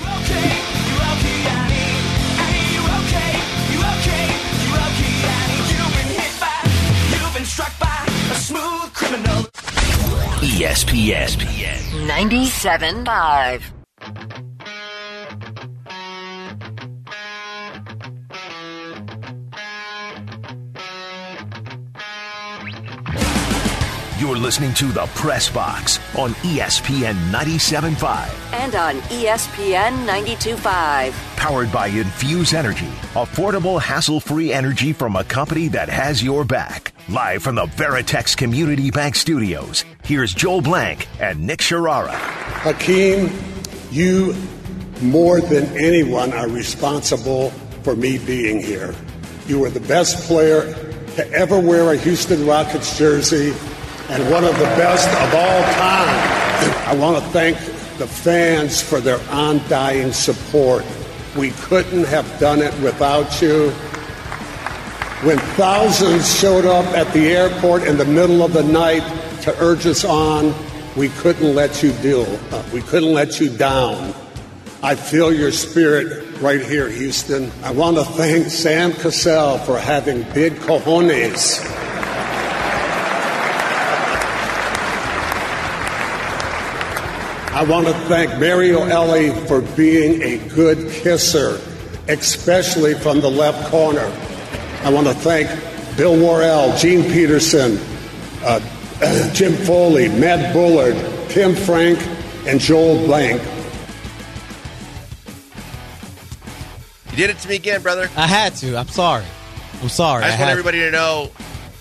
E S P N ninety-seven point five. You're listening to The Press Box on E S P N ninety-seven point five. And on E S P N ninety-two point five. Powered by Infuse Energy. Affordable, hassle-free energy from a company that has your back. Live from the Veritex Community Bank Studios, here's Joel Blank and Nick Sharara. Hakeem, you more than anyone are responsible for me being here. You were the best player to ever wear a Houston Rockets jersey and one of the best of all time. I want to thank the fans for their undying support. We couldn't have done it without you. When thousands showed up at the airport in the middle of the night to urge us on, we couldn't let you deal. Uh, we couldn't let you down. I feel your spirit right here, Houston. I want to thank Sam Cassell for having big cojones. I want to thank Mario Ellie for being a good kisser, especially from the left corner. I want to thank Bill Worrell, Gene Peterson, uh, Jim Foley, Matt Bullard, Tim Frank, and Joel Blank. You did it to me again, brother. I had to. I'm sorry. I'm sorry. I just I want had everybody to know,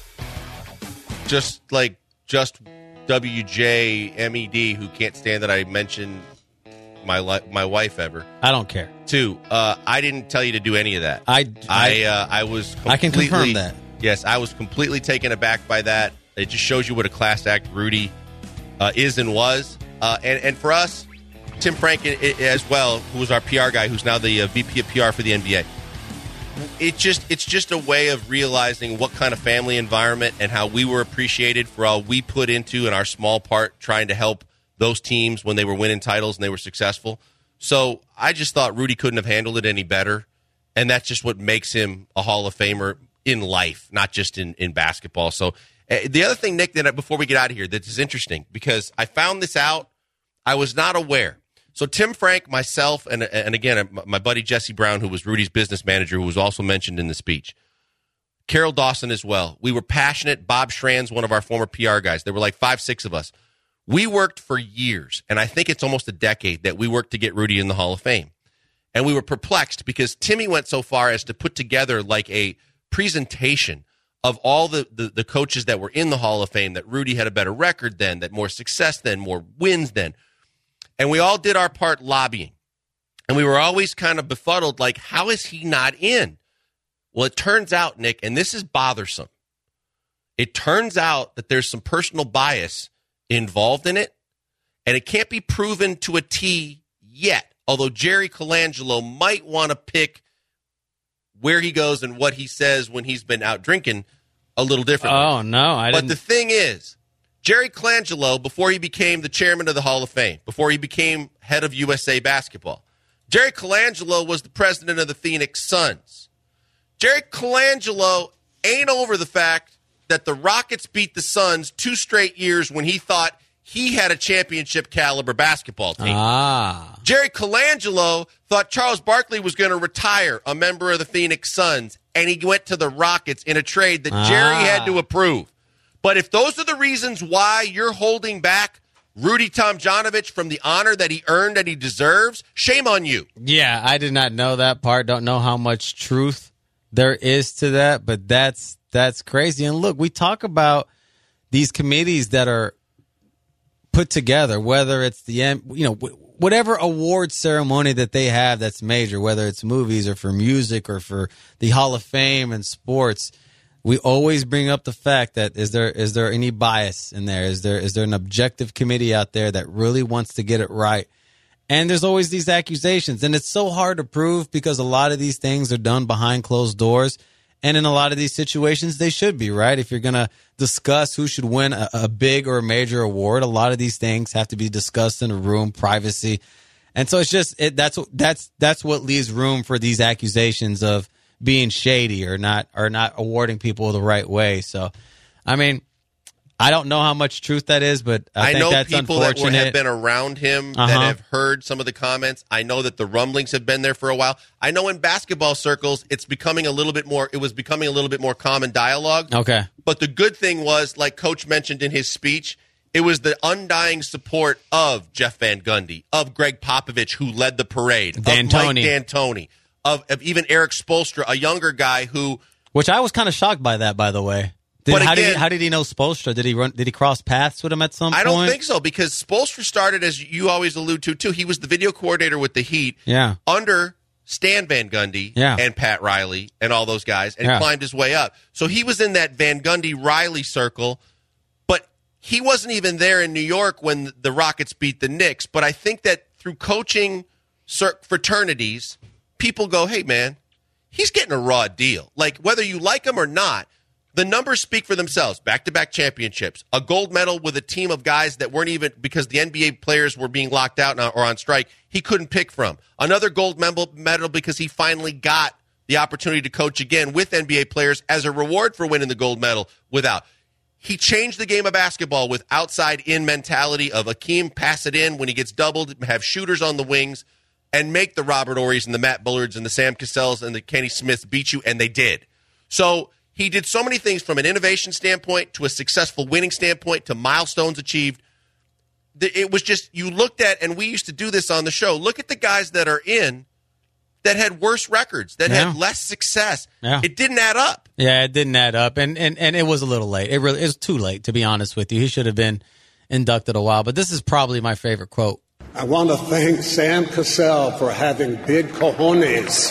just like just W J M E D, who can't stand that I mention my li- my wife ever. I don't care. Two, uh, I didn't tell you to do any of that. I I uh, I was completely, I can confirm that. Yes, I was completely taken aback by that. It just shows you what a class act Rudy uh, is and was. Uh, and, and for us, Tim Frank as well, who was our P R guy, who's now the uh, V P of P R for the N B A. It just it's just a way of realizing what kind of family environment and how we were appreciated for all we put into in our small part trying to help those teams when they were winning titles and they were successful. So I just thought Rudy couldn't have handled it any better, and that's just what makes him a Hall of Famer in life, not just in, in basketball. So uh, the other thing, Nick, that before we get out of here, that is interesting because I found this out. I was not aware. So Tim Frank, myself, and and again, my buddy Jesse Brown, who was Rudy's business manager, who was also mentioned in the speech. Carol Dawson as well. We were passionate. Bob Schranz, one of our former P R guys. There were like five, six of us. We worked for years, and I think it's almost a decade that we worked to get Rudy in the Hall of Fame. And we were perplexed because Timmy went so far as to put together like a presentation of all the, the, the coaches that were in the Hall of Fame, that Rudy had a better record than, that more success than, more wins than. And we all did our part lobbying. And we were always kind of befuddled, like, how is he not in? Well, it turns out, Nick, and this is bothersome, it turns out that there's some personal bias involved in it, and it can't be proven to a T yet, although Jerry Colangelo might want to pick where he goes and what he says when he's been out drinking a little differently. Oh, no, I but didn't. the thing is, Jerry Colangelo, before he became the chairman of the Hall of Fame, before he became head of U S A Basketball, Jerry Colangelo was the president of the Phoenix Suns. Jerry Colangelo ain't over the fact that the Rockets beat the Suns two straight years when he thought he had a championship caliber basketball team. Ah. Jerry Colangelo thought Charles Barkley was going to retire a member of the Phoenix Suns, and he went to the Rockets in a trade that Jerry Ah. had to approve. But if those are the reasons why you're holding back Rudy Tomjanovich from the honor that he earned and he deserves, shame on you. Yeah, I did not know that part. Don't know how much truth there is to that, but that's that's crazy. And look, we talk about these committees that are put together, whether it's the, you know, whatever award ceremony that they have that's major, whether it's movies or for music or for the Hall of Fame and sports. We always bring up the fact that is there is there any bias in there? Is there is there an objective committee out there that really wants to get it right? And there's always these accusations, and it's so hard to prove because a lot of these things are done behind closed doors. And in a lot of these situations, they should be, right? If you're going to discuss who should win a, a big or a major award, a lot of these things have to be discussed in a room, privacy. And so it's just it, that's that's that's what leaves room for these accusations of being shady or not or not awarding people the right way. So, I mean, I don't know how much truth that is, but I, I think know that's people that unfortunate. were, have been around him Uh-huh. that have heard some of the comments. I know that the rumblings have been there for a while. I know in basketball circles, it's becoming a little bit more. It was becoming a little bit more common dialogue. Okay, but the good thing was, like Coach mentioned in his speech, it was the undying support of Jeff Van Gundy, of Greg Popovich, who led the parade, D'Antoni. of Mike D'Antoni, of, of even Eric Spoelstra, a younger guy who, which I was kind of shocked by that, by the way. Did, But how did again- he, how did he know Spoelstra? Did he run? Did he cross paths with him at some I point? don't think so, because Spoelstra started, as you always allude to, too. He was the video coordinator with the Heat Yeah. under Stan Van Gundy Yeah. and Pat Riley and all those guys, and Yeah. climbed his way up. So he was in that Van Gundy-Riley circle, but he wasn't even there in New York when the Rockets beat the Knicks. But I think that through coaching cir- fraternities, people go, hey, man, he's getting a raw deal. Like, whether you like him or not, the numbers speak for themselves. Back-to-back championships, a gold medal with a team of guys that weren't even, because the N B A players were being locked out or on strike, he couldn't pick from. Another gold medal because he finally got the opportunity to coach again with N B A players as a reward for winning the gold medal without. He changed the game of basketball with outside-in mentality of Akeem, pass it in when he gets doubled, have shooters on the wings, and make the Robert Ory's and the Matt Bullards and the Sam Cassells and the Kenny Smiths beat you, and they did. So he did so many things from an innovation standpoint to a successful winning standpoint to milestones achieved. It was just, you looked at, and we used to do this on the show, look at the guys that are in that had worse records, that Yeah. had less success. Yeah. It didn't add up. Yeah, it didn't add up, and, and and it was a little late. It really it was too late, to be honest with you. He should have been inducted a while. But this is probably my favorite quote. I want to thank Sam Cassell for having big cojones.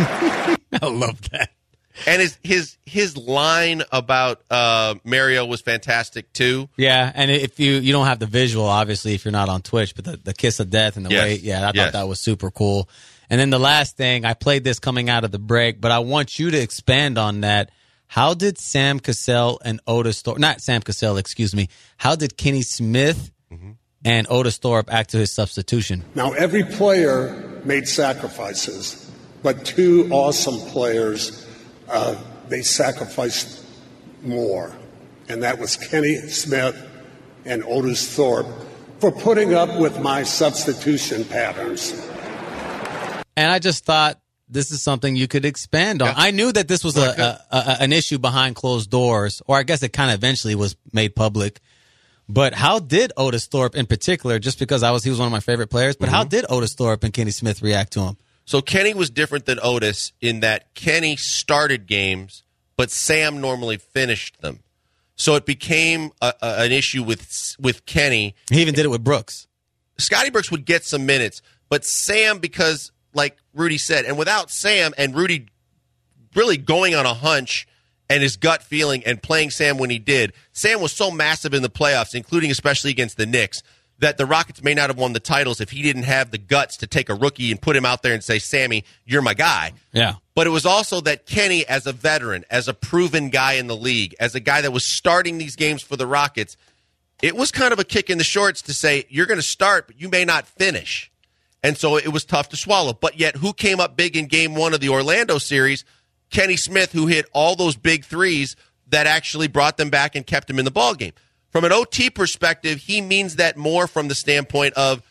I love that. And his his his line about uh, Mario was fantastic too. Yeah, and if you you don't have the visual, obviously, if you're not on Twitch, but the, the kiss of death and the Yes. way, yeah, I Yes. thought that was super cool. And then the last thing, I played this coming out of the break, but I want you to expand on that. How did Sam Cassell and Otis Thorpe, not Sam Cassell, excuse me, how did Kenny Smith Mm-hmm. and Otis Thorpe act to his substitution? Now, every player made sacrifices, but two awesome players, uh, they sacrificed more. And that was Kenny Smith and Otis Thorpe for putting up with my substitution patterns. And I just thought this is something you could expand on. Yeah. I knew that this was Okay. a, a, a an issue behind closed doors, or I guess it kind of eventually was made public. But how did Otis Thorpe in particular, just because I was he was one of my favorite players, but how did Otis Thorpe and Kenny Smith react to him? So Kenny was different than Otis in that Kenny started games, but Sam normally finished them. So it became a, a, an issue with with Kenny. He even did it with Brooks. Scotty Brooks would get some minutes, but Sam, because like Rudy said, and without Sam and Rudy really going on a hunch and his gut feeling and playing Sam when he did, Sam was so massive in the playoffs, including especially against the Knicks, that the Rockets may not have won the titles if he didn't have the guts to take a rookie and put him out there and say, Sammy, you're my guy. Yeah. But it was also that Kenny, as a veteran, as a proven guy in the league, as a guy that was starting these games for the Rockets, it was kind of a kick in the shorts to say, you're going to start, but you may not finish. And so it was tough to swallow. But yet, who came up big in game one of the Orlando series? Kenny Smith, who hit all those big threes that actually brought them back and kept him in the ballgame. From an O T perspective, he means that more from the standpoint of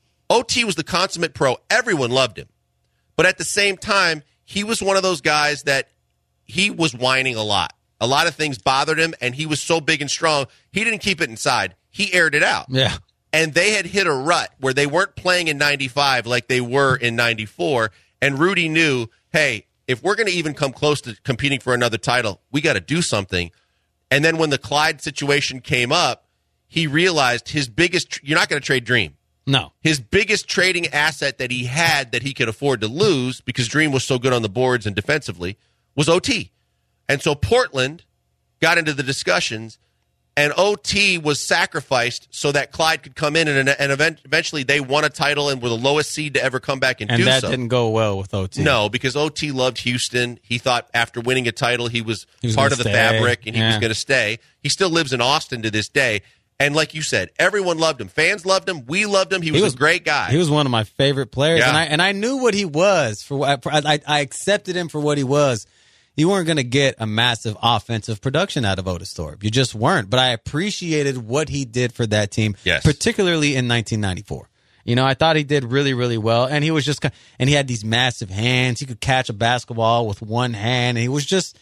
O T was the consummate pro. Everyone loved him. But at the same time, he was one of those guys that he was whining a lot. A lot of things bothered him, and he was so big and strong, he didn't keep it inside. He aired it out. Yeah. And they had hit a rut where they weren't playing in ninety-five like they were in ninety-four, and Rudy knew, hey, if we're going to even come close to competing for another title, we got to do something. And then when the Clyde situation came up, he realized his biggest – you're not going to trade Dream. No. His biggest trading asset that he had that he could afford to lose because Dream was so good on the boards and defensively was O T. And so Portland got into the discussions, and O T was sacrificed so that Clyde could come in, and, and event, eventually they won a title and were the lowest seed to ever come back and, and do so. And that didn't go well with O T. No, because O T loved Houston. He thought after winning a title he was, he was part of the stay. fabric, and he yeah. was going to stay. He still lives in Austin to this day. And like you said, everyone loved him. Fans loved him. We loved him. He was, he was a great guy. He was one of my favorite players, yeah. and I and I knew what he was. For, for I, I accepted him for what he was. You weren't going to get a massive offensive production out of Otis Thorpe. You just weren't. But I appreciated what he did for that team, yes. particularly in nineteen ninety-four. You know, I thought he did really, really well, and he was just and he had these massive hands. He could catch a basketball with one hand, and he was just.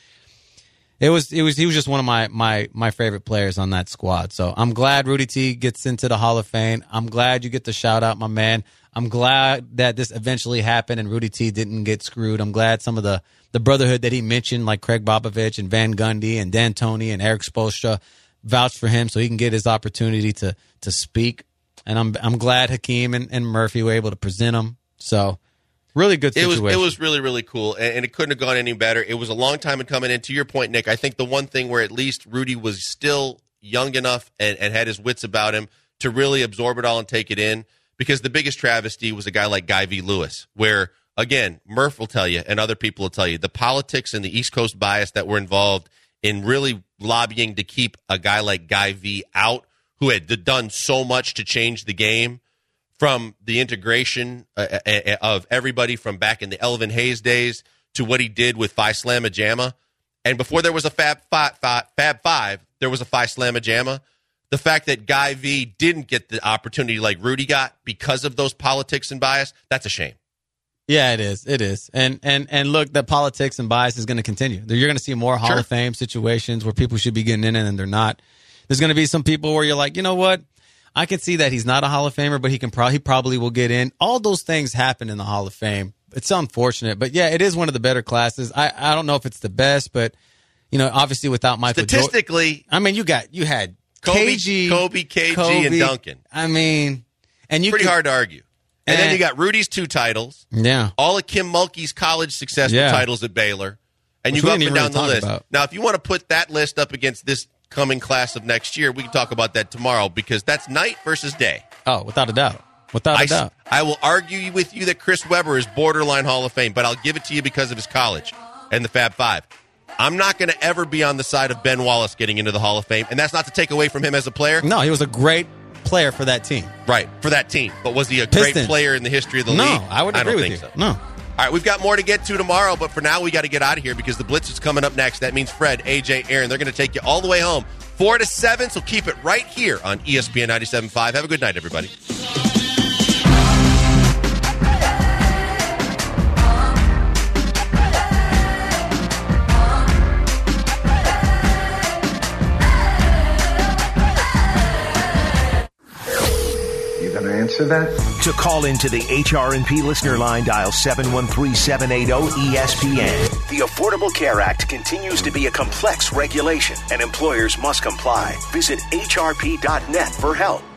It was it was he was just one of my my my favorite players on that squad. So I'm glad Rudy T gets into the Hall of Fame. I'm glad you get the shout out, my man. I'm glad that this eventually happened and Rudy T didn't get screwed. I'm glad some of the, the brotherhood that he mentioned, like Craig Popovich and Van Gundy and D'Antoni and Eric Spoelstra, vouched for him so he can get his opportunity to to speak. And I'm I'm glad Hakeem and, and Murphy were able to present him. So. Really good situation. It was, it was really, really cool, and, and it couldn't have gone any better. It was a long time in coming in. To your point, Nick, I think the one thing where at least Rudy was still young enough and, and had his wits about him to really absorb it all and take it in, because the biggest travesty was a guy like Guy V. Lewis, where, again, Murph will tell you and other people will tell you, the politics and the East Coast bias that were involved in really lobbying to keep a guy like Guy V. out, who had done so much to change the game, from the integration uh, uh, of everybody from back in the Elvin Hayes days to what he did with Phi Slamma Jamma. And before there was a Fab Five, Fab Five, there was a Phi Slamma Jamma. The fact that Guy V didn't get the opportunity like Rudy got because of those politics and bias, that's a shame. Yeah, it is. It is. And and and look, the politics and bias is going to continue. You're going to see more Hall Sure. of Fame situations where people should be getting in and they're not. There's going to be some people where you're like, you know what? I can see that he's not a Hall of Famer, but he can probably he probably will get in. All those things happen in the Hall of Fame. It's unfortunate, but yeah, it is one of the better classes. I, I don't know if it's the best, but you know, obviously without Michael statistically, Jordan, I mean, you got you had Kobe, K G, Kobe, K G, Kobe, and Duncan. I mean, and you pretty could, hard to argue. And, and then you got Rudy's two titles. Yeah, all of Kim Mulkey's college successful yeah. titles at Baylor, and Which you go we up didn't and even down really the talk list. about. Now, if you want to put that list up against this coming class of next year, we can talk about that tomorrow, because that's night versus day. Oh, without a doubt. Without a I, doubt. I will argue with you that Chris Webber is borderline Hall of Fame, but I'll give it to you because of his college and the Fab Five. I'm not going to ever be on the side of Ben Wallace getting into the Hall of Fame, and that's not to take away from him as a player. No, he was a great player for that team. Right, for that team. But was he a Pistons. great player in the history of the no, league? No, I would agree don't with think you. so. No. All right, we've got more to get to tomorrow, but for now we got to get out of here because the Blitz is coming up next. That means Fred, A J, Aaron, they're going to take you all the way home. Four to seven, so keep it right here on E S P N ninety-seven point five. Have a good night, everybody. Answer that? To call into the H R and P listener line, dial seven one three, seven eight zero, E S P N. The Affordable Care Act continues to be a complex regulation, and employers must comply. Visit H R P dot net for help.